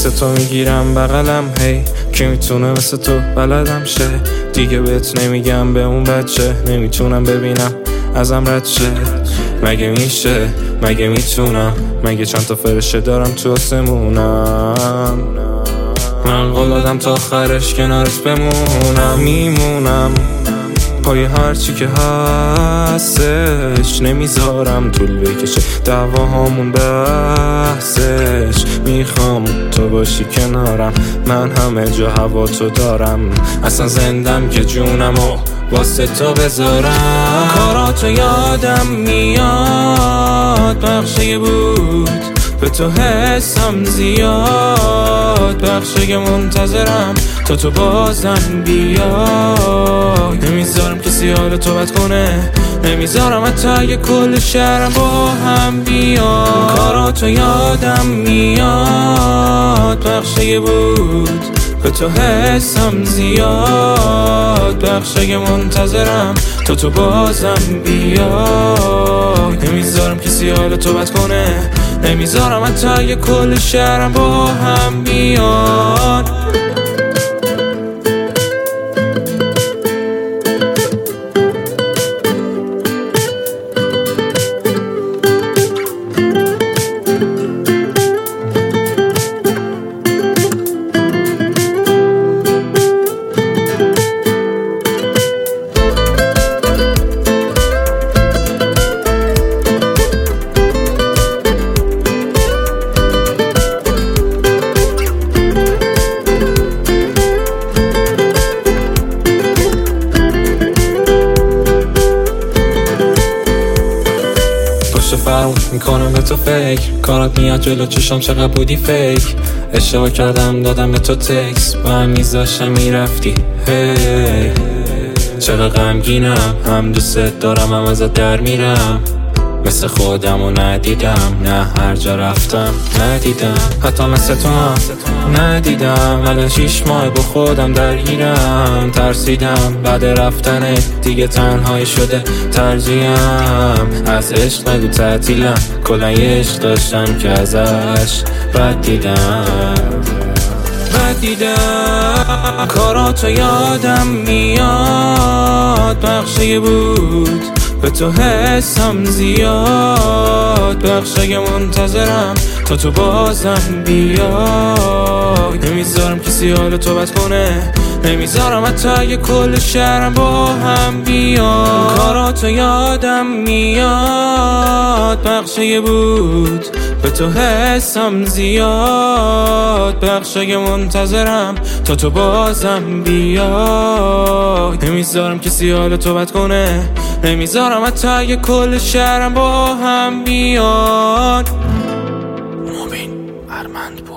مثل تو میگیرم بغلم، هی کی میتونه مثل تو بلدم شه. دیگه بهت نمیگم به اون بچه، نمیتونم ببینم ازم رد شه. مگه میشه، مگه میتونم، مگه چند تا فرشه دارم تو آسمونم. من قول دادم تا آخرش کنارت بمونم. میمونم پای هرچی که هستش، نمیذارم طول بکشه دعواهامون بحثش. میخوام تو باشی کنارم، من همه جا هوا تو دارم. اصلا زندم که جونمو واسه تو بذارم. کاراتو یادم میاد، بخشی بود به تو حسم زیاد. بخشی منتظرم تا تو بازم بیای. نمیذارم کسی حال تو بد کنه، نمیذارم حتی یه کل شهرم با هم بیاد. کاراتو یادم میاد، بخشی بود به تو حسم زیاد. بخشی منتظرم تا تو بازم بیای. نمیذارم کسی حال تو بد کنه، نمیذارم حتی یه کل شهرم با هم بیاد. فرق میکنم به تو فکر، کارات میاد جلو چشام چقدر بودی فیک. اشتباه کردم دادم به تو تکس، با هم میذاشتم میرفتی. هی چقدر غمگینم، هم دوست دارم هم ازت در میرم. مثل خودمو ندیدم، نه هر جا رفتم ندیدم. حتی مثل تو هم ندیدم. الان 6 ماه با خودم درگیرم. ترسیدم بعد رفتنه دیگه تنهایی شده ترجیحم. از عشق نگو تعطیلم، کلا یه عشق داشتم که ازش بد دیدم. کاراتو یادم میاد، بخشی بود به تو حسم زیاد. بخشی منتظرم تا تو بازم بیای. نمیذارم کسی حال تو بد کنه، نمیذارم حتی یه کل شهرم با هم بیاد. کاراتو یادم میاد، بخشی بود به تو حسم زیاد. بخشی منتظرم تا تو بازم بیای. نمیذارم کسی حال تو بد کنه، نمیذارم حتی یه کل شهرم با هم بیاد. مبین ارمند